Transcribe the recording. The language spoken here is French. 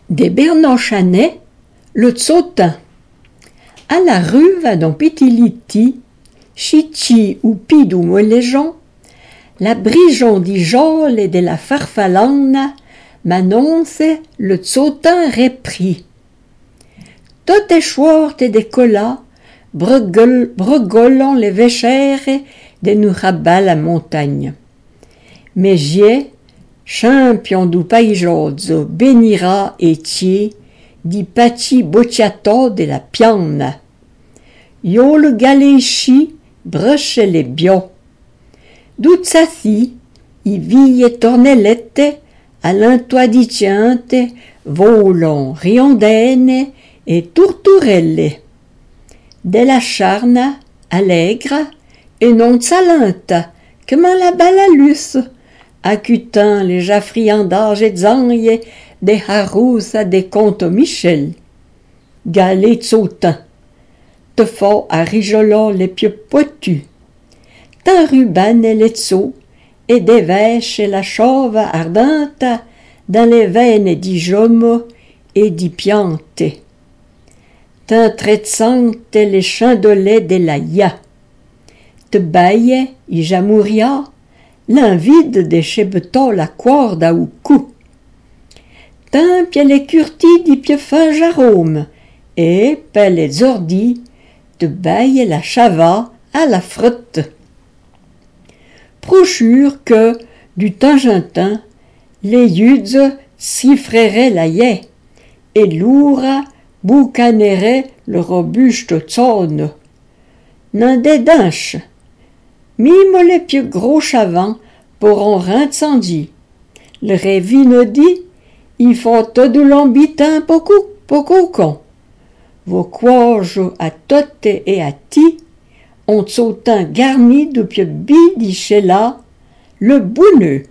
Des Bernochanais, le Tsotin. À la rue va dans Pitiliti, Chichi ou Pidou Moléjon, la Brijon di Jol et de la Farfalana m'annonce le Tsotin repris. Tot est chouart et des colas, bregolant les véchères de nous rabat la montagne. Mais j'ai, champion du païjozzo, bénira et tier, di paci bocciato de la pianna. Yo le galéchi, broche les bio. D'uzzati, i vie tornellette, all'intoadiciante, volon riondene e turturelle. Della charna, allegre, et non salanta, comme la balalus, accutant les jaffriandages et zangue des harous à des contes Michel. Galet sautin, te fort à rijolant les pieux potus. Tant ruban et les tso, et des vaches et la chauve ardente, dans les veines di jomo et di piante. Tant traitzante les chandolets de la ya. Te baille, i jamouria, l'invide des chebetons la corda ou cou. Tant pie les curtis di pieux fin jarome, et per les ordis, te baille la chava à la frotte. Prochure que, du tangentin, les yudes siffreraient la haie, et l'oura boucanerait le robuste tsone. N'en des dinches, mime les pieux gros chavants pour en rincendi. Le révinodi, ils font tout de l'ambitin poco con. Vos quages à totte et à ti, ont sautin garni de pieux bidichella, le bouneux.